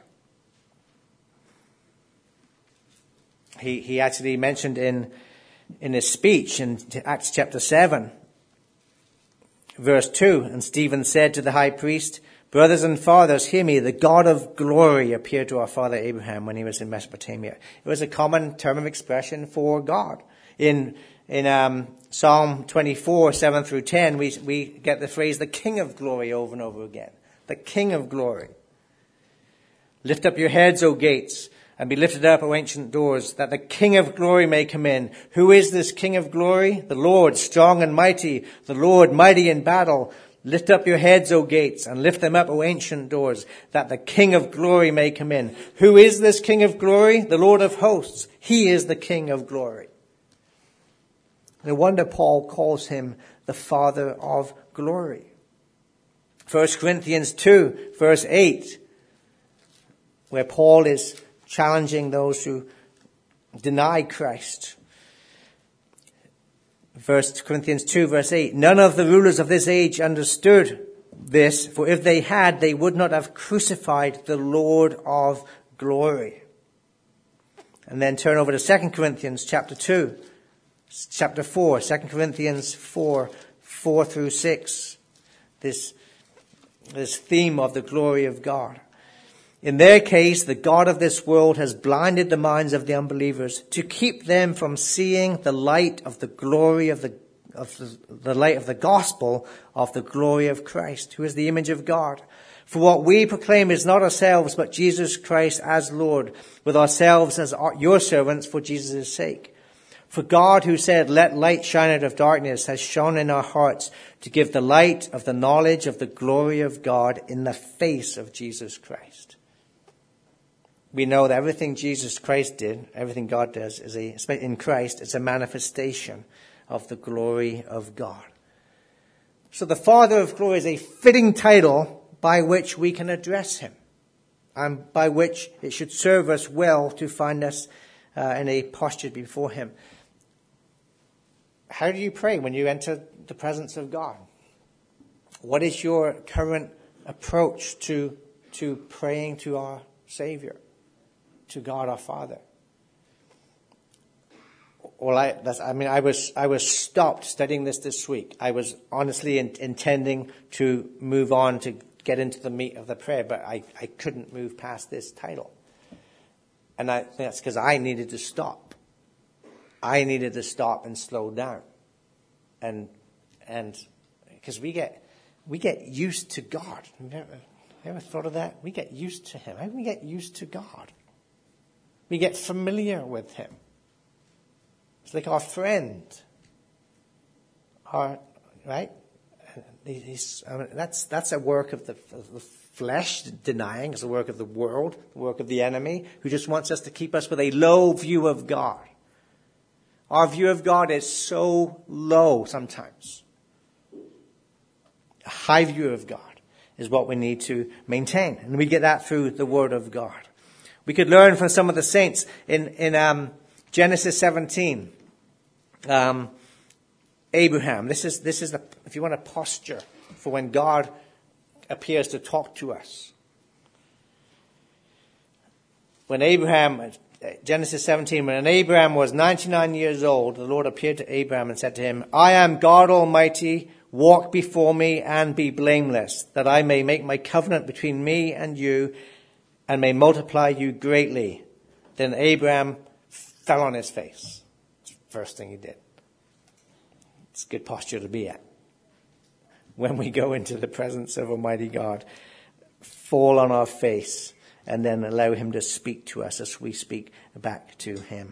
he he actually mentioned in in his speech in Acts chapter seven, verse two, and Stephen said to the high priest, brothers and fathers, hear me. The God of glory appeared to our father Abraham when he was in Mesopotamia. It was a common term of expression for God. In in um, Psalm twenty-four, seven through ten, we we get the phrase, the King of glory, over and over again. The King of glory. Lift up your heads, O gates, and be lifted up, O ancient doors, that the King of glory may come in. Who is this King of glory? The Lord, strong and mighty, the Lord, mighty in battle. Lift up your heads, O gates, and lift them up, O ancient doors, that the King of glory may come in. Who is this King of glory? The Lord of hosts. He is the King of glory. No wonder Paul calls him the Father of glory. First Corinthians two, verse eight, where Paul is challenging those who deny Christ. First Corinthians two, verse eight, none of the rulers of this age understood this, for if they had, they would not have crucified the Lord of glory. And then turn over to Second Corinthians chapter two, chapter four, Second Corinthians four, four through six. This, this theme of the glory of God. In their case, the God of this world has blinded the minds of the unbelievers to keep them from seeing the light of the glory of the, of the, the light of the gospel of the glory of Christ, who is the image of God. For what we proclaim is not ourselves, but Jesus Christ as Lord, with ourselves as your servants for Jesus' sake. For God, who said, let light shine out of darkness, has shone in our hearts to give the light of the knowledge of the glory of God in the face of Jesus Christ. We know that everything Jesus Christ did, everything God does, is a, in Christ, it's a manifestation of the glory of God. So the Father of glory is a fitting title by which we can address him, and by which it should serve us well to find us uh, in a posture before him. How do you pray when you enter the presence of God? What is your current approach to, to praying to our Savior, to God our Father? Well, I, that's, I mean, I was, I was stopped studying this this week. I was honestly in, intending to move on to get into the meat of the prayer, but I, I couldn't move past this title. And I think that's because I needed to stop. I needed to stop and slow down. And, and, because we get, we get used to God. Have you ever, have you ever thought of that? We get used to him. How do we get used to God? We get familiar with him. It's like our friend. Our, right? He's, I mean, that's, that's a work of the, of the flesh, denying. It's a work of the world, the work of the enemy, who just wants us to keep us with a low view of God. Our view of God is so low sometimes. A high view of God is what we need to maintain. And we get that through the Word of God. We could learn from some of the saints in, in um, Genesis seventeen. Um, Abraham. This is, this is the, if you want a posture for when God appears to talk to us. When Abraham, Genesis seventeen, when Abraham was ninety-nine years old, the Lord appeared to Abraham and said to him, I am God Almighty, walk before me and be blameless, that I may make my covenant between me and you and may multiply you greatly. Then Abraham fell on his face. It's the first thing he did. It's a good posture to be at. When we go into the presence of Almighty God, fall on our face and then allow him to speak to us as we speak back to him.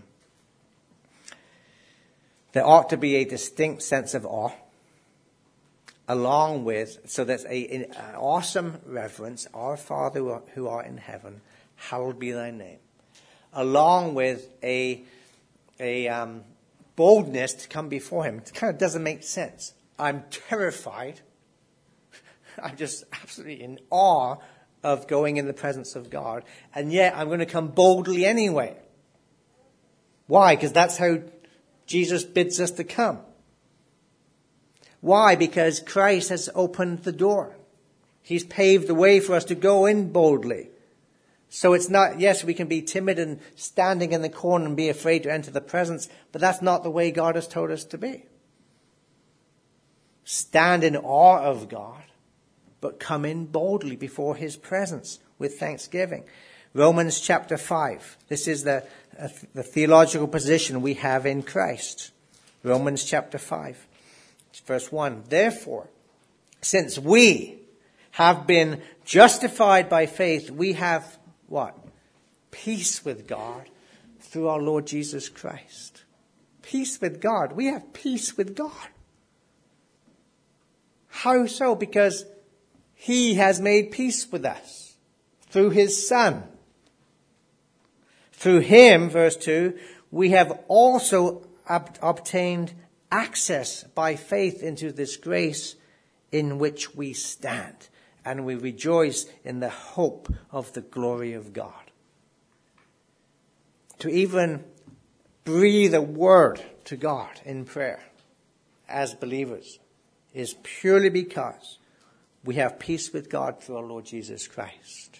There ought to be a distinct sense of awe, along with, so there's a, an awesome reverence, our Father who art in heaven, hallowed be thy name, along with a, a um, boldness to come before him. It kind of doesn't make sense. I'm terrified. I'm just absolutely in awe of going in the presence of God. And yet I'm going to come boldly anyway. Why? Because that's how Jesus bids us to come. Why? Because Christ has opened the door. He's paved the way for us to go in boldly. So it's not, yes, we can be timid and standing in the corner and be afraid to enter the presence, but that's not the way God has told us to be. Stand in awe of God, but come in boldly before his presence with thanksgiving. Romans chapter five. This is the, uh, the theological position we have in Christ. Romans chapter five, verse one. Therefore, since we have been justified by faith, we have what? Peace with God through our Lord Jesus Christ. Peace with God. We have peace with God. How so? Because he has made peace with us through his Son. Through him, verse two, we have also ob- obtained access by faith into this grace in which we stand. And we rejoice in the hope of the glory of God. To even breathe a word to God in prayer as believers is purely because we have peace with God through our Lord Jesus Christ.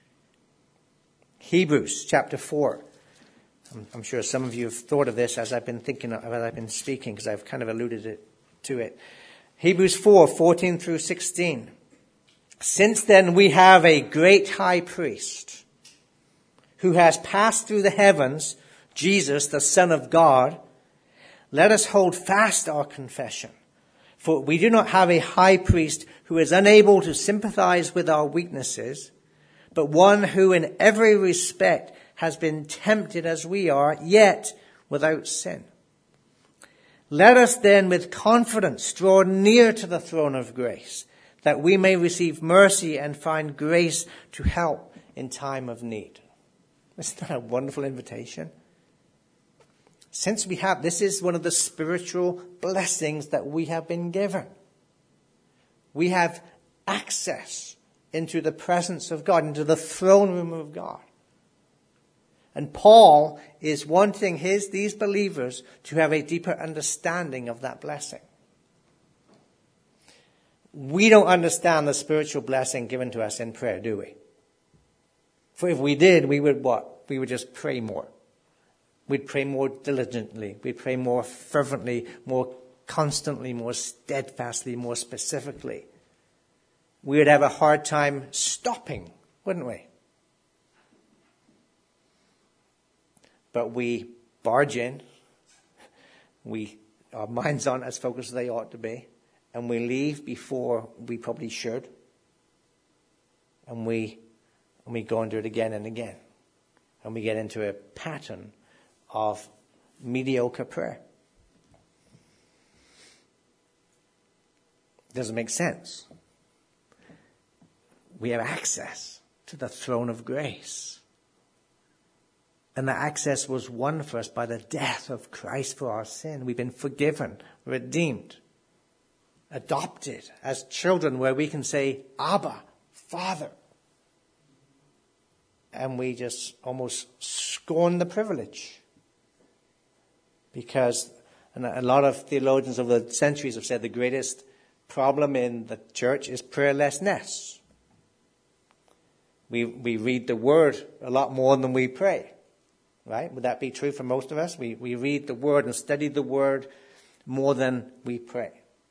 Hebrews chapter four. I'm, I'm sure some of you have thought of this as I've been thinking, as I've been speaking, because I've kind of alluded it, to it. Hebrews four, fourteen through sixteen. Since then we have a great high priest who has passed through the heavens, Jesus, the Son of God. Let us hold fast our confession. For we do not have a high priest who is unable to sympathize with our weaknesses, but one who in every respect has been tempted as we are, yet without sin. Let us then with confidence draw near to the throne of grace, that we may receive mercy and find grace to help in time of need. Isn't that a wonderful invitation? Since we have, this is one of the spiritual blessings that we have been given. We have access into the presence of God, into the throne room of God. And Paul is wanting his, these believers to have a deeper understanding of that blessing. We don't understand the spiritual blessing given to us in prayer, do we? For if we did, we would what? We would just pray more. We'd pray more diligently. We'd pray more fervently, more constantly, more steadfastly, more specifically. We would have a hard time stopping, wouldn't we? But we barge in. We, our minds aren't as focused as they ought to be. And we leave before we probably should. And we, and we go and do it again and again. And we get into a pattern of mediocre prayer. Doesn't make sense. We have access to the throne of grace. And that access was won for us by the death of Christ for our sin. We've been forgiven, redeemed, adopted as children where we can say, Abba, Father. And we just almost scorn the privilege. Because, and a lot of theologians over the centuries have said the greatest problem in the church is prayerlessness. We, we read the word a lot more than we pray. Right? Would that be true for most of us? We, we read the word and study the word more than we pray.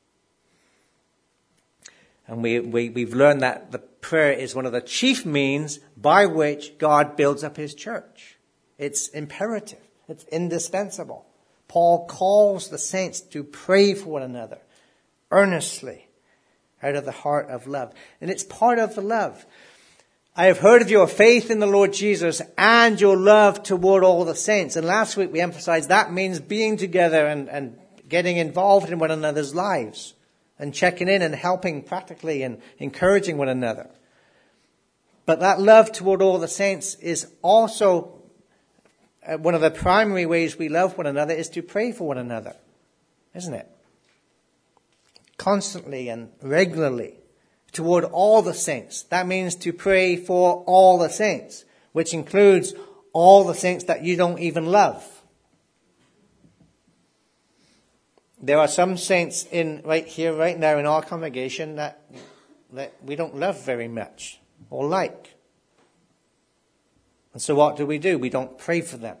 And we, we, we've learned that the prayer is one of the chief means by which God builds up his church. It's imperative. It's indispensable. Paul calls the saints to pray for one another earnestly out of the heart of love. And it's part of the love. I have heard of your faith in the Lord Jesus and your love toward all the saints. And last week we emphasized that means being together and, and getting involved in one another's lives and checking in and helping practically and encouraging one another. But that love toward all the saints is also uh, one of the primary ways we love one another is to pray for one another, isn't it? Constantly and regularly. Toward all the saints. That means to pray for all the saints, which includes all the saints that you don't even love. There are some saints in right here, right now in our congregation that, that we don't love very much or like. And so what do we do? We don't pray for them.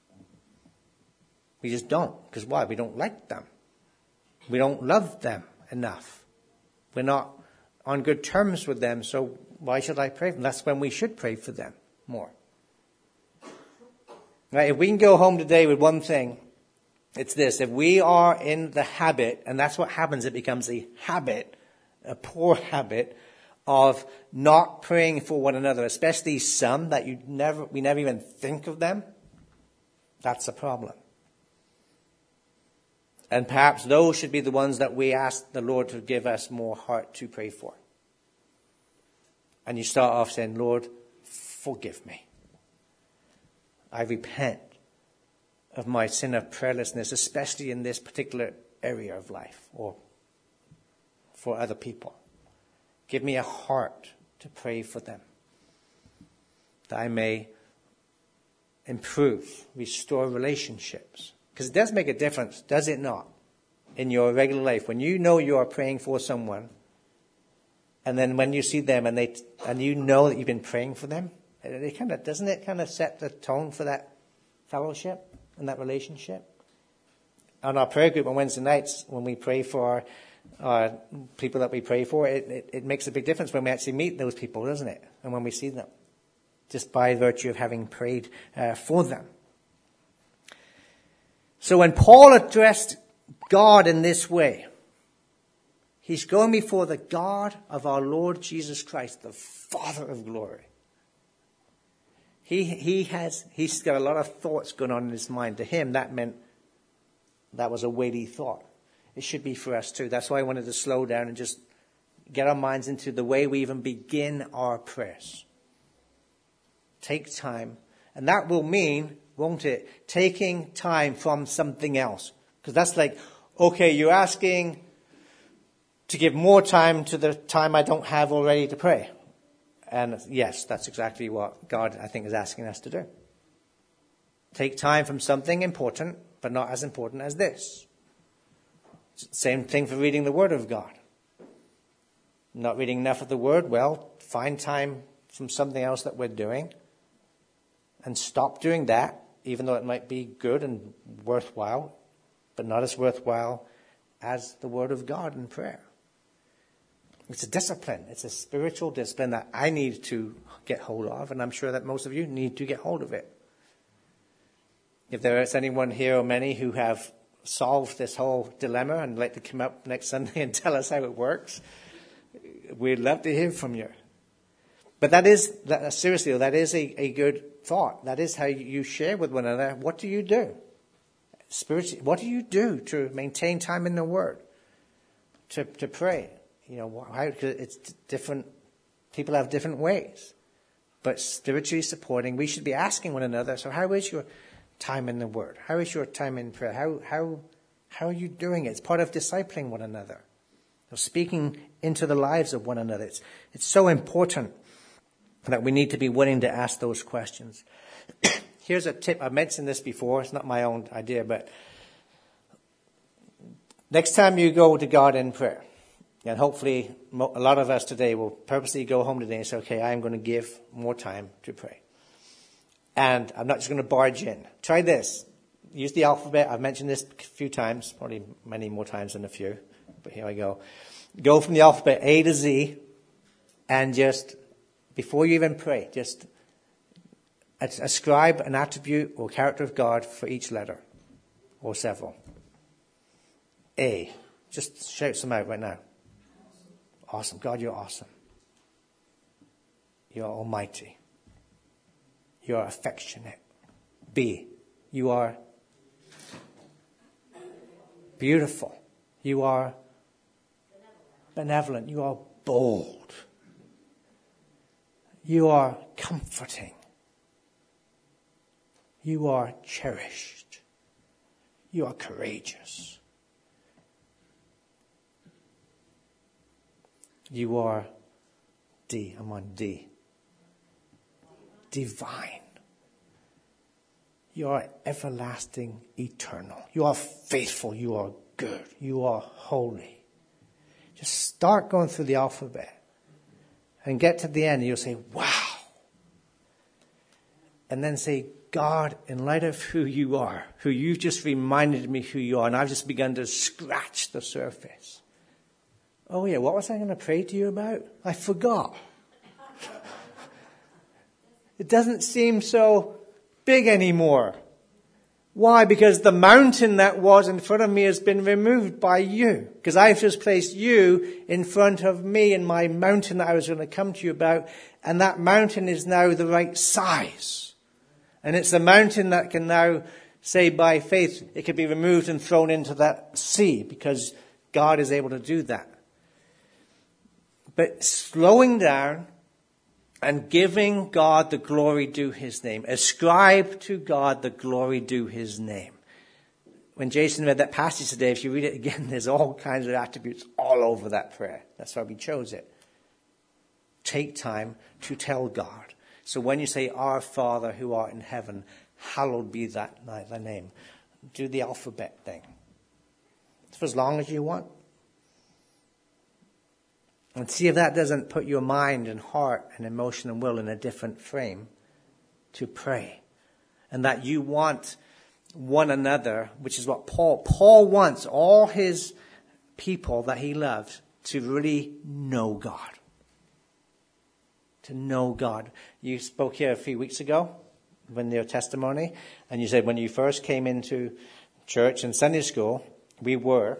We just don't. Because why? We don't like them. We don't love them enough. We're not on good terms with them, so why should I pray for them? That's when we should pray for them more. Right, if we can go home today with one thing, it's this. If we are in the habit, and that's what happens, it becomes a habit, a poor habit, of not praying for one another, especially some that you never, we never even think of them, that's a problem. And perhaps those should be the ones that we ask the Lord to give us more heart to pray for. And you start off saying, Lord, forgive me. I repent of my sin of prayerlessness, especially in this particular area of life or for other people. Give me a heart to pray for them, that I may improve, restore relationships. Because it does make a difference, does it not, in your regular life? When you know you are praying for someone, and then when you see them and they and you know that you've been praying for them, it, it kind of doesn't it kind of set the tone for that fellowship and that relationship? On our prayer group on Wednesday nights, when we pray for our, our people that we pray for, it, it, it makes a big difference when we actually meet those people, doesn't it? And when we see them, just by virtue of having prayed uh, for them. So when Paul addressed God in this way, he's going before the God of our Lord Jesus Christ, the Father of glory. He, he has, he's got a lot of thoughts going on in his mind. To him, that meant that was a weighty thought. It should be for us too. That's why I wanted to slow down and just get our minds into the way we even begin our prayers. Take time. And that will mean, won't it, taking time from something else. Because that's like, okay, you're asking to give more time to the time I don't have already to pray. And yes, that's exactly what God, I think, is asking us to do. Take time from something important, but not as important as this. Same thing for reading the Word of God. Not reading enough of the Word, well, find time from something else that we're doing and stop doing that, even though it might be good and worthwhile, but not as worthwhile as the Word of God and prayer. It's a discipline. It's a spiritual discipline that I need to get hold of, and I'm sure that most of you need to get hold of it. If there is anyone here or many who have solved this whole dilemma and like to come up next Sunday and tell us how it works, we'd love to hear from you. But that is, that, seriously, that is a, a good thought. That is how you share with one another. What do you do? Spiritually, what do you do to maintain time in the Word? To to pray? You know, how, it's different. People have different ways. But spiritually supporting, we should be asking one another, so how is your time in the Word? How is your time in prayer? How how how are you doing it? It's part of discipling one another. Of speaking into the lives of one another. It's it's so important that we need to be willing to ask those questions. Here's a tip. I've mentioned this before. It's not my own idea, but next time you go to God in prayer, and hopefully a lot of us today will purposely go home today and say, okay, I'm going to give more time to pray. And I'm not just going to barge in. Try this. Use the alphabet. I've mentioned this a few times, probably many more times than a few, but here I go. Go from the alphabet A to Z, and just, before you even pray, just ascribe an attribute or character of God for each letter, or several. A. Just shout some out right now. Awesome. God, you're awesome. You're almighty. You are affectionate. B. You are beautiful. You are benevolent. You are bold. You are comforting. You are cherished. You are courageous. You are D. I'm on D. Divine. You are everlasting, eternal. You are faithful. You are good. You are holy. Just start going through the alphabet and get to the end and you'll say, wow. And then say, God, in light of who you are, who you've just reminded me who you are, and I've just begun to scratch the surface. Oh yeah, what was I going to pray to you about? I forgot. It doesn't seem so big anymore. Why? Because the mountain that was in front of me has been removed by you. Because I've just placed you in front of me and my mountain that I was going to come to you about. And that mountain is now the right size. And it's a mountain that can now say by faith, it can be removed and thrown into that sea. Because God is able to do that. But slowing down and giving God the glory due his name. Ascribe to God the glory due his name. When Jason read that passage today, if you read it again, there's all kinds of attributes all over that prayer. That's why we chose it. Take time to tell God. So when you say, Our Father who art in heaven, hallowed be that thy name. Do the alphabet thing. For as long as you want. And see if that doesn't put your mind and heart and emotion and will in a different frame to pray. And that you want one another, which is what Paul, Paul wants all his people that he loves to really know God. To know God. You spoke here a few weeks ago when your testimony, and you said when you first came into church and Sunday school, we were...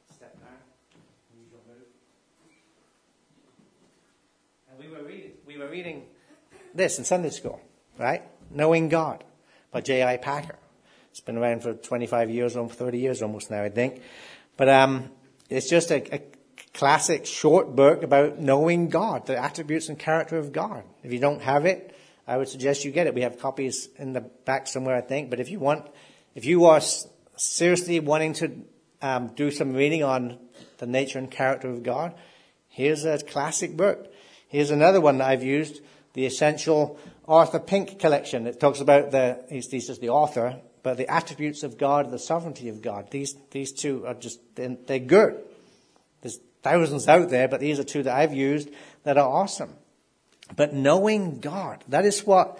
We were reading this in Sunday school, right? Knowing God by J I Packer. It's been around for twenty-five years, almost thirty years almost now, I think. But um, it's just a, a classic short book about knowing God, the attributes and character of God. If you don't have it, I would suggest you get it. We have copies in the back somewhere, I think. But if you want, if you are seriously wanting to um, do some reading on the nature and character of God, here's a classic book. Here's another one that I've used, the Essential Arthur Pink collection. It talks about the, he's, he's just the author, but the attributes of God, the sovereignty of God. These these two are just, they're, they're good. There's thousands out there, but these are two that I've used that are awesome. But knowing God, that is what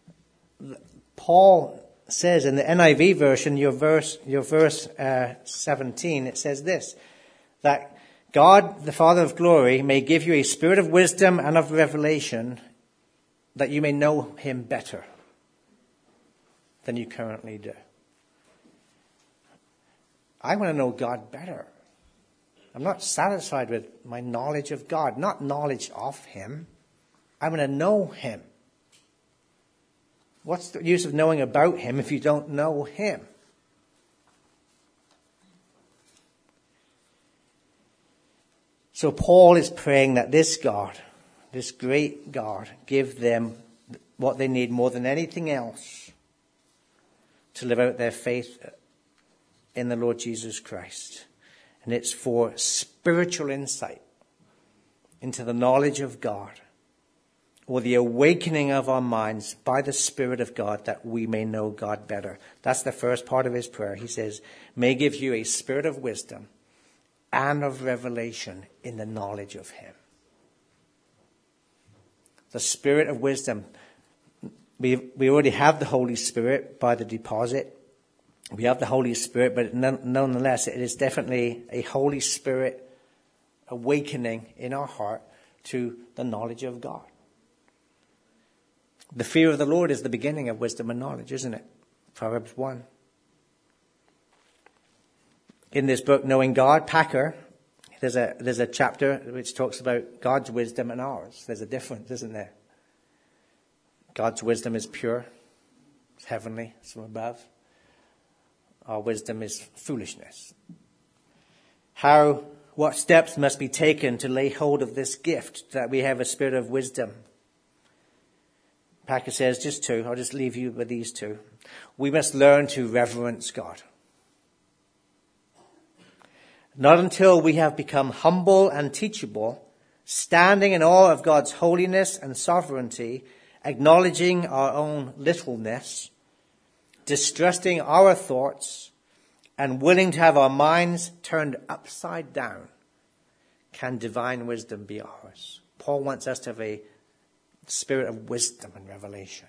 Paul says in the N I V version, your verse, your verse uh, seventeen, it says this, that God, the Father of glory, may give you a spirit of wisdom and of revelation that you may know him better than you currently do. I want to know God better. I'm not satisfied with my knowledge of God, not knowledge of him. I'm going to know him. What's the use of knowing about him if you don't know him? So Paul is praying that this God, this great God, give them what they need more than anything else to live out their faith in the Lord Jesus Christ. And it's for spiritual insight into the knowledge of God, or the awakening of our minds by the Spirit of God, that we may know God better. That's the first part of his prayer. He says, may give you a spirit of wisdom and of revelation in the knowledge of him. The spirit of wisdom. We, we already have the Holy Spirit by the deposit. We have the Holy Spirit, but nonetheless, it is definitely a Holy Spirit awakening in our heart to the knowledge of God. The fear of the Lord is the beginning of wisdom and knowledge, isn't it? Proverbs one. In this book, Knowing God, Packer, there's a, there's a chapter which talks about God's wisdom and ours. There's a difference, isn't there? God's wisdom is pure, it's heavenly, it's from above. Our wisdom is foolishness. How, what steps must be taken to lay hold of this gift, that we have a spirit of wisdom? Packer says just two. I'll just leave you with these two. We must learn to reverence God. Not until we have become humble and teachable, standing in awe of God's holiness and sovereignty, acknowledging our own littleness, distrusting our thoughts, and willing to have our minds turned upside down, can divine wisdom be ours. Paul wants us to have a spirit of wisdom and revelation.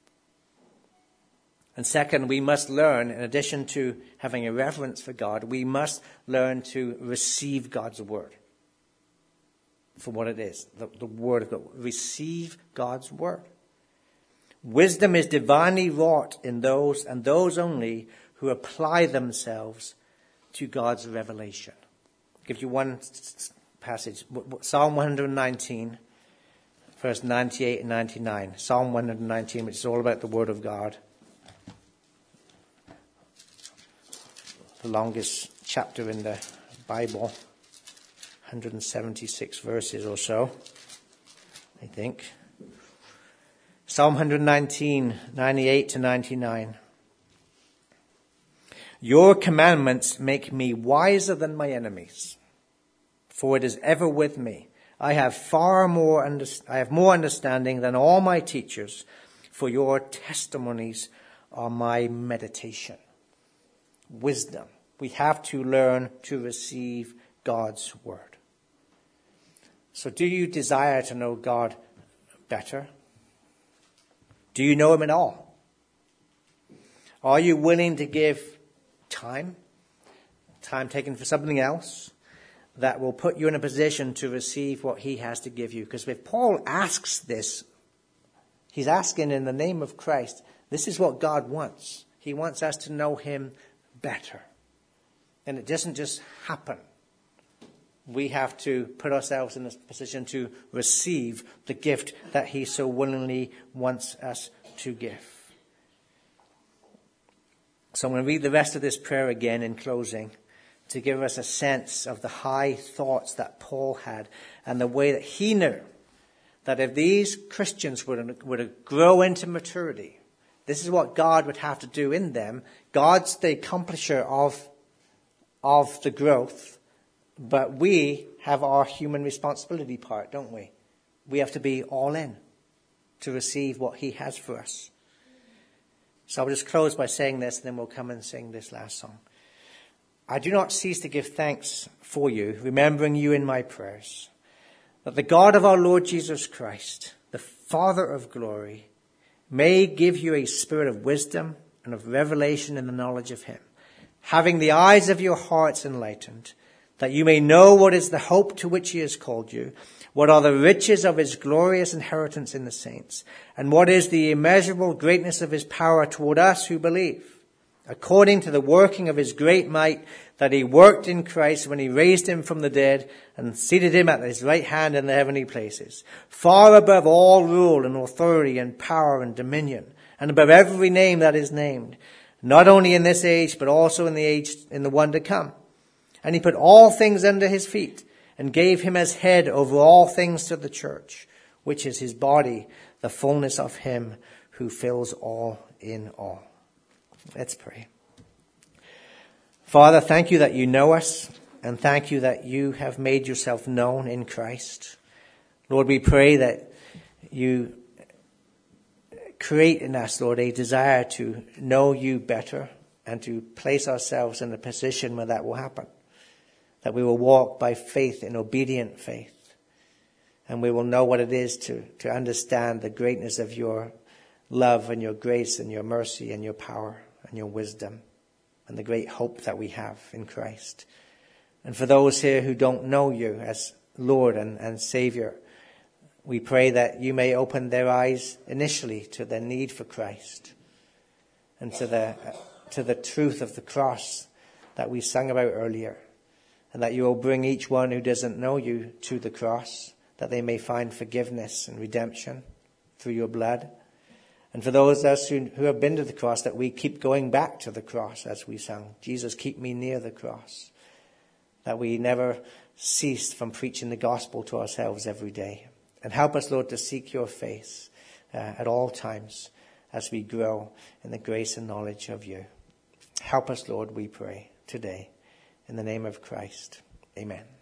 And second, we must learn, in addition to having a reverence for God, we must learn to receive God's word for what it is, the, the word of God. Receive God's word. Wisdom is divinely wrought in those, and those only, who apply themselves to God's revelation. I'll give you one passage. Psalm one nineteen, verse ninety-eight and ninety-nine. Psalm one nineteen, which is all about the word of God. The longest chapter in the Bible. one hundred seventy-six verses or so, I think. Psalm one nineteen, ninety-eight to ninety-nine. Your commandments make me wiser than my enemies, for it is ever with me. I have far more, under, I have more understanding than all my teachers, for your testimonies are my meditation. Wisdom. We have to learn to receive God's word. So do you desire to know God better? Do you know him at all? Are you willing to give time, time taken for something else, that will put you in a position to receive what he has to give you? Because if Paul asks this, he's asking in the name of Christ. This is what God wants. He wants us to know him better. And it doesn't just happen. We have to put ourselves in a position to receive the gift that he so willingly wants us to give. So I'm going to read the rest of this prayer again in closing, to give us a sense of the high thoughts that Paul had, and the way that he knew that if these Christians were to, were to grow into maturity, this is what God would have to do in them. God's the accomplisher of, of the growth, but we have our human responsibility part, don't we? We have to be all in to receive what he has for us. So I'll just close by saying this, and then we'll come and sing this last song. I do not cease to give thanks for you, remembering you in my prayers, that the God of our Lord Jesus Christ, the Father of glory, may give you a spirit of wisdom and of revelation in the knowledge of him, having the eyes of your hearts enlightened, that you may know what is the hope to which he has called you, what are the riches of his glorious inheritance in the saints, and what is the immeasurable greatness of his power toward us who believe, according to the working of his great might that he worked in Christ when he raised him from the dead and seated him at his right hand in the heavenly places, far above all rule and authority and power and dominion, and above every name that is named, not only in this age, but also in the age, in the one to come. And he put all things under his feet and gave him as head over all things to the church, which is his body, the fullness of him who fills all in all. Let's pray. Father, thank you that you know us, and thank you that you have made yourself known in Christ. Lord, we pray that you create in us, Lord, a desire to know you better and to place ourselves in a position where that will happen. That we will walk by faith in obedient faith. And we will know what it is to, to understand the greatness of your love and your grace and your mercy and your power and your wisdom and the great hope that we have in Christ. And for those here who don't know you as Lord and, and Savior, we pray that you may open their eyes initially to their need for Christ and to the, to the truth of the cross that we sang about earlier. And that you will bring each one who doesn't know you to the cross, that they may find forgiveness and redemption through your blood. And for those of us who, who have been to the cross, that we keep going back to the cross as we sang, Jesus, keep me near the cross. That we never cease from preaching the gospel to ourselves every day. And help us, Lord, to seek your face uh, at all times as we grow in the grace and knowledge of you. Help us, Lord, we pray today. In the name of Christ. Amen.